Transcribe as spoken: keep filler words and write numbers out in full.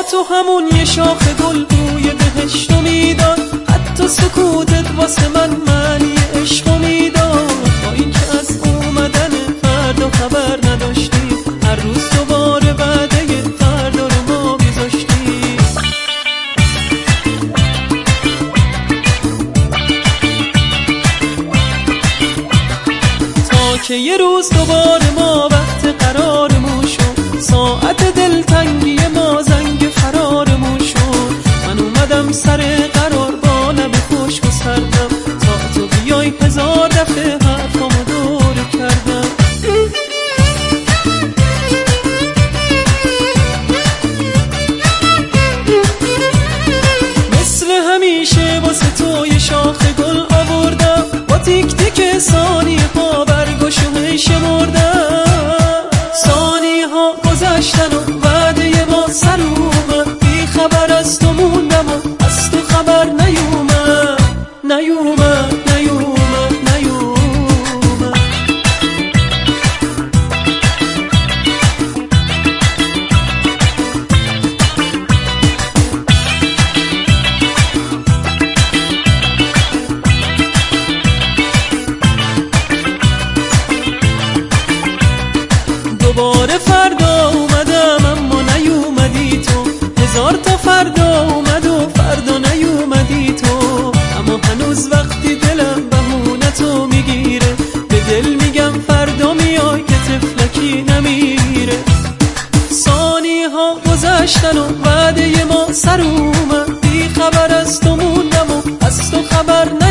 تو همون یه شاخ گل بوی بهشتو میداد، حتی سکوتت واسه من معنی عشقو میداد. با این که از اومدن فردا خبر نداشتی، هر روز دوباره وعده فردا رو ما میذاشتی. تا که یه روز دوباره ما وقت قرارمون شد، ساعت دلتنگی ما زنگ فرارمون شد. من اومدم سر قرار با لب خشک و سردم، تا تو بیای هزار دفعه حرفامو دور کردم. مثل همیشه واسه تو یه شاخ گل آوردم، با تیک تیک ثانیه ها برگشو شمردم. ثانیه ها گذشتن و وعده ما سر اومد، بی خبر از تو موندم و از تو خبر نیومد نیومد نیومد نیومد. دوباره فردا اومدم اما نیومدی تو، هزار تا فردا اومد و فردا نیومدی تو. اما هنوز وقتی دلم بهونه تو میگیره، به دل میگم فردا میای که طفلکی نمیره. ثانیه ها گذشتن و وعده ما سر اومد، بی خبر از تو موندم و از تو خبر